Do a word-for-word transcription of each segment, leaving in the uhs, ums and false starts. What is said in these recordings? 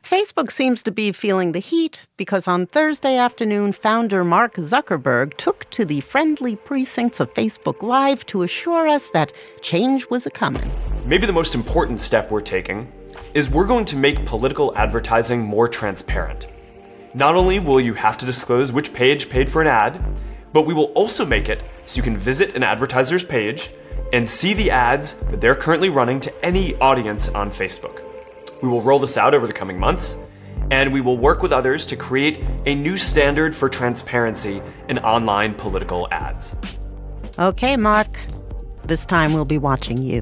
Facebook seems to be feeling the heat because on Thursday afternoon, founder Mark Zuckerberg took to the friendly precincts of Facebook Live to assure us that change was a-coming. Maybe the most important step we're taking is we're going to make political advertising more transparent. Not only will you have to disclose which page paid for an ad, but we will also make it so you can visit an advertiser's page and see the ads that they're currently running to any audience on Facebook. We will roll this out over the coming months, and we will work with others to create a new standard for transparency in online political ads. Okay, Mark. This time we'll be watching you.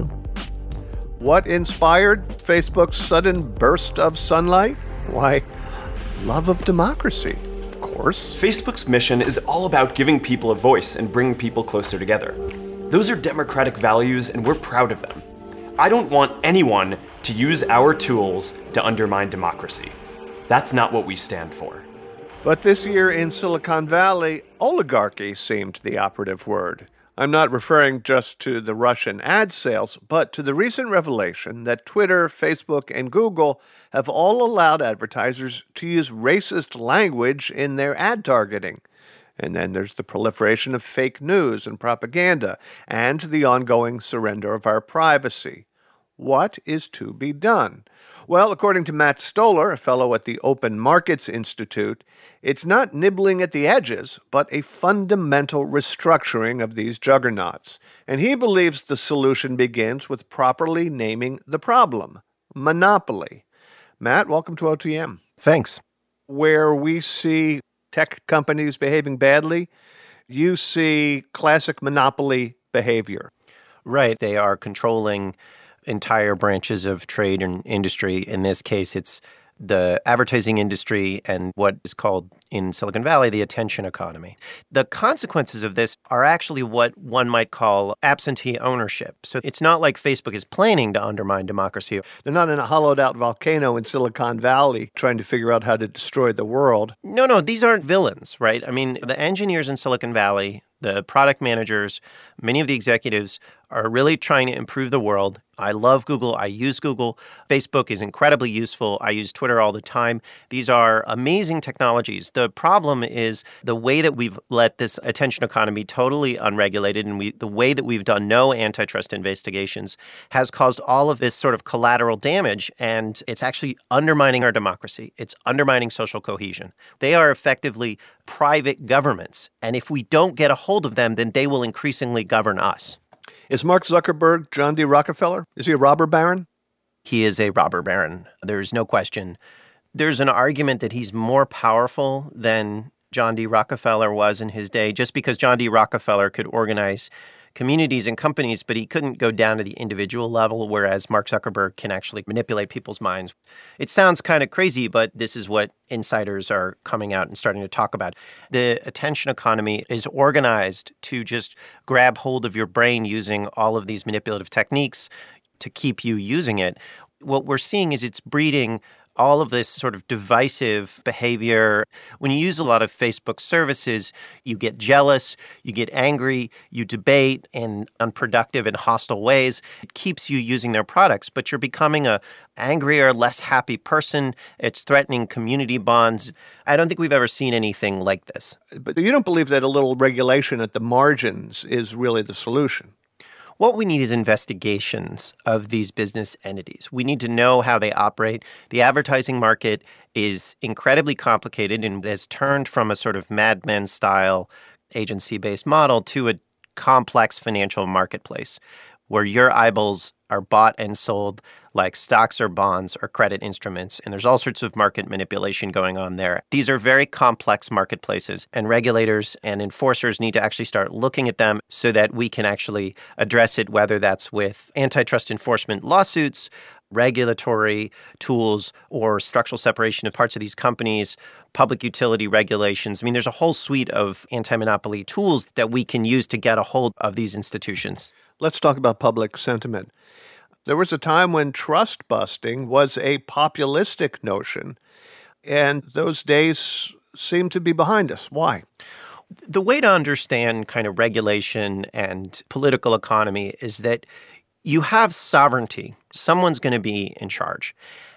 What inspired Facebook's sudden burst of sunlight? Why, love of democracy, of course. Facebook's mission is all about giving people a voice and bringing people closer together. Those are democratic values, and we're proud of them. I don't want anyone to use our tools to undermine democracy. That's not what we stand for. But this year in Silicon Valley, oligarchy seemed the operative word. I'm not referring just to the Russian ad sales, but to the recent revelation that Twitter, Facebook, and Google have all allowed advertisers to use racist language in their ad targeting. And then there's the proliferation of fake news and propaganda, and the ongoing surrender of our privacy. What is to be done? Well, according to Matt Stoller, a fellow at the Open Markets Institute, it's not nibbling at the edges, but a fundamental restructuring of these juggernauts. And he believes the solution begins with properly naming the problem, monopoly. Matt, welcome to O T M. Thanks. Where we see tech companies behaving badly, you see classic monopoly behavior. Right. They are controlling entire branches of trade and industry. In this case, it's the advertising industry and what is called in Silicon Valley the attention economy. The consequences of this are actually what one might call absentee ownership. So it's not like Facebook is planning to undermine democracy. They're not in a hollowed-out volcano in Silicon Valley trying to figure out how to destroy the world. No, no, these aren't villains, right? I mean, the engineers in Silicon Valley, the product managers, many of the executives are really trying to improve the world. I love Google. I use Google. Facebook is incredibly useful. I use Twitter all the time. These are amazing technologies. The problem is the way that we've let this attention economy totally unregulated and we, the way that we've done no antitrust investigations has caused all of this sort of collateral damage, and it's actually undermining our democracy. It's undermining social cohesion. They are effectively private governments, and if we don't get a hold of them, then they will increasingly govern us. Is Mark Zuckerberg John D. Rockefeller? Is he a robber baron? He is a robber baron. There's no question. There's an argument that he's more powerful than John D. Rockefeller was in his day, just because John D. Rockefeller could organize communities and companies, but he couldn't go down to the individual level, whereas Mark Zuckerberg can actually manipulate people's minds. It sounds kind of crazy, but this is what insiders are coming out and starting to talk about. The attention economy is organized to just grab hold of your brain using all of these manipulative techniques to keep you using it. What we're seeing is it's breeding all of this sort of divisive behavior. When you use a lot of Facebook services, you get jealous, you get angry, you debate in unproductive and hostile ways. It keeps you using their products, but you're becoming a angrier, less happy person. It's threatening community bonds. I don't think we've ever seen anything like this. But you don't believe that a little regulation at the margins is really the solution? What we need is investigations of these business entities. We need to know how they operate. The advertising market is incredibly complicated and has turned from a sort of Mad Men-style agency-based model to a complex financial marketplace where your eyeballs are bought and sold like stocks or bonds or credit instruments, and there's all sorts of market manipulation going on there. These are very complex marketplaces, and regulators and enforcers need to actually start looking at them so that we can actually address it, whether that's with antitrust enforcement lawsuits, regulatory tools, or structural separation of parts of these companies, public utility regulations. I mean, there's a whole suite of anti-monopoly tools that we can use to get a hold of these institutions. Let's talk about public sentiment. There was a time when trust busting was a populistic notion, and those days seem to be behind us. Why? The way to understand kind of regulation and political economy is that you have sovereignty. Someone's going to be in charge.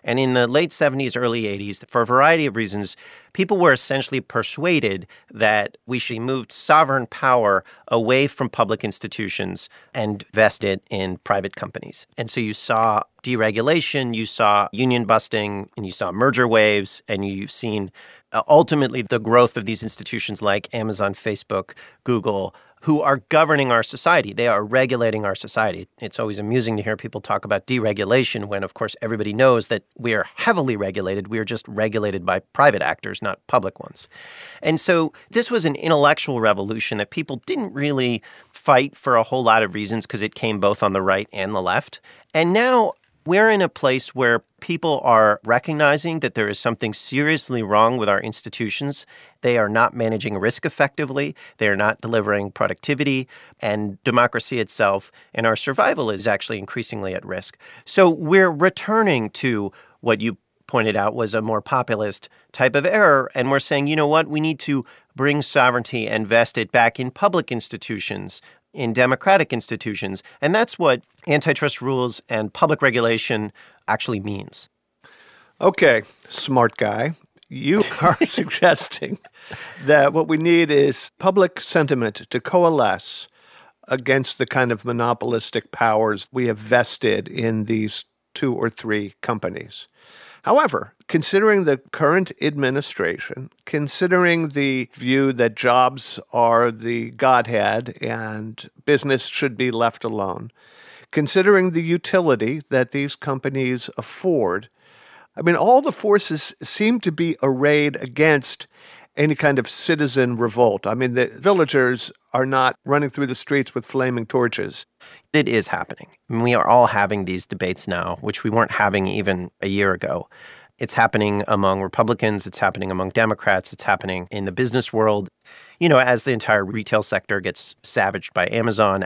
And in the late seventies, early eighties, for a variety of reasons, people were essentially persuaded that we should move sovereign power away from public institutions and vest it in private companies. And so you saw deregulation, you saw union busting, and you saw merger waves, and you've seen uh, ultimately the growth of these institutions like Amazon, Facebook, Google, who are governing our society. They are regulating our society. It's always amusing to hear people talk about deregulation when, of course, everybody knows that we are heavily regulated. We are just regulated by private actors, not public ones. And so this was an intellectual revolution that people didn't really fight for a whole lot of reasons because it came both on the right and the left. And now we're in a place where people are recognizing that there is something seriously wrong with our institutions. They are not managing risk effectively. They are not delivering productivity and democracy itself. And our survival is actually increasingly at risk. So we're returning to what you pointed out was a more populist type of error. And we're saying, you know what, we need to bring sovereignty and vest it back in public institutions, in democratic institutions. And that's what antitrust rules and public regulation actually means. Okay, smart guy. You are suggesting that what we need is public sentiment to coalesce against the kind of monopolistic powers we have vested in these two or three companies. However, considering the current administration, considering the view that jobs are the godhead and business should be left alone, considering the utility that these companies afford, I mean, all the forces seem to be arrayed against any kind of citizen revolt. I mean, the villagers are not running through the streets with flaming torches. It is happening. I mean, we are all having these debates now, which we weren't having even a year ago. It's happening among Republicans. It's happening among Democrats. It's happening in the business world. You know, as the entire retail sector gets savaged by Amazon,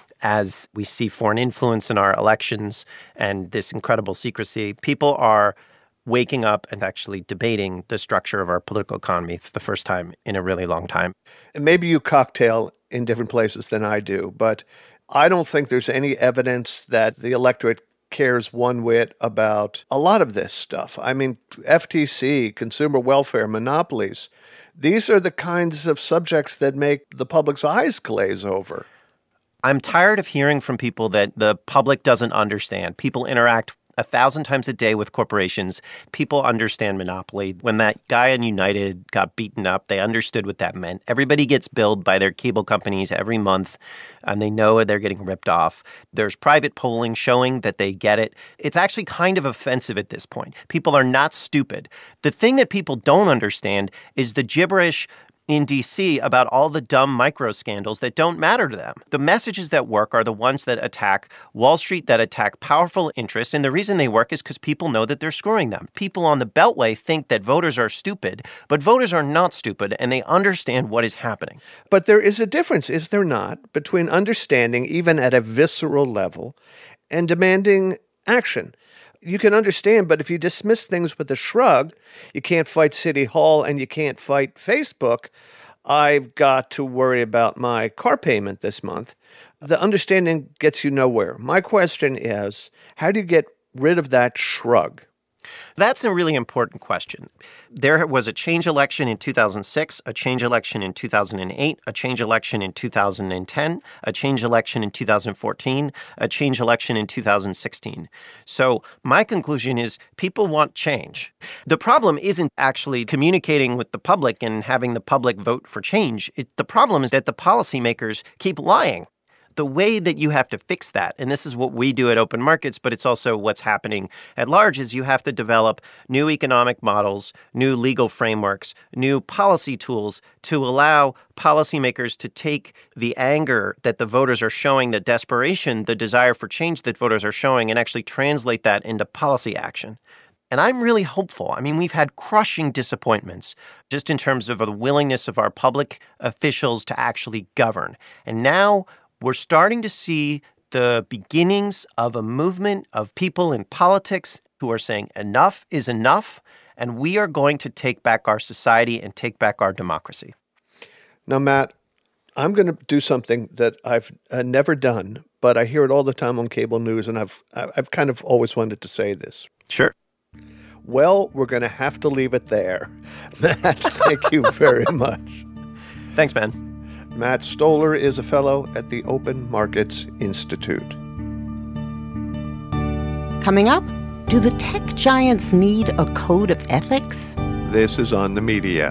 as we see foreign influence in our elections and this incredible secrecy, people are waking up and actually debating the structure of our political economy for the first time in a really long time. And maybe you cocktail in different places than I do, but I don't think there's any evidence that the electorate cares one whit about a lot of this stuff. I mean, F T C, consumer welfare, monopolies, these are the kinds of subjects that make the public's eyes glaze over. I'm tired of hearing from people that the public doesn't understand. People interact a thousand times a day with corporations. People understand monopoly. When that guy in United got beaten up, they understood what that meant. Everybody gets billed by their cable companies every month, and they know they're getting ripped off. There's private polling showing that they get it. It's actually kind of offensive at this point. People are not stupid. The thing that people don't understand is the gibberish in D C about all the dumb micro scandals that don't matter to them. The messages that work are the ones that attack Wall Street, that attack powerful interests. And the reason they work is because people know that they're screwing them. People on the Beltway think that voters are stupid, but voters are not stupid, and they understand what is happening. But there is a difference, is there not, between understanding, even at a visceral level, and demanding action. You can understand, but if you dismiss things with a shrug, you can't fight City Hall and you can't fight Facebook. I've got to worry about my car payment this month. The understanding gets you nowhere. My question is, how do you get rid of that shrug? That's a really important question. There was a change election in two thousand six, a change election in two thousand eight, a change election in two thousand ten, a change election in two thousand fourteen, a change election in two thousand sixteen. So my conclusion is people want change. The problem isn't actually communicating with the public and having the public vote for change. It, the problem is that the policymakers keep lying. The way that you have to fix that, and this is what we do at Open Markets, but it's also what's happening at large, is you have to develop new economic models, new legal frameworks, new policy tools to allow policymakers to take the anger that the voters are showing, the desperation, the desire for change that voters are showing, and actually translate that into policy action. And I'm really hopeful. I mean, we've had crushing disappointments just in terms of the willingness of our public officials to actually govern. And now we're starting to see the beginnings of a movement of people in politics who are saying enough is enough, and we are going to take back our society and take back our democracy. Now, Matt, I'm going to do something that I've uh, never done, but I hear it all the time on cable news, and I've I've kind of always wanted to say this. Sure. Well, we're going to have to leave it there. Matt, thank you very much. Thanks, man. Matt Stoller is a fellow at the Open Markets Institute. Coming up, do the tech giants need a code of ethics? This is On the Media.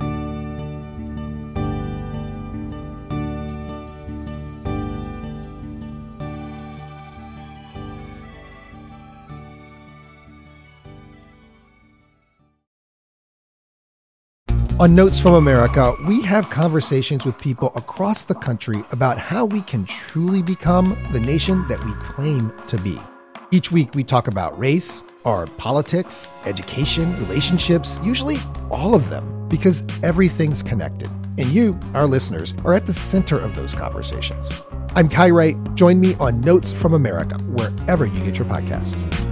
On Notes from America, we have conversations with people across the country about how we can truly become the nation that we claim to be. Each week, we talk about race, our politics, education, relationships, usually all of them, because everything's connected. And you, our listeners, are at the center of those conversations. I'm Kai Wright. Join me on Notes from America, wherever you get your podcasts.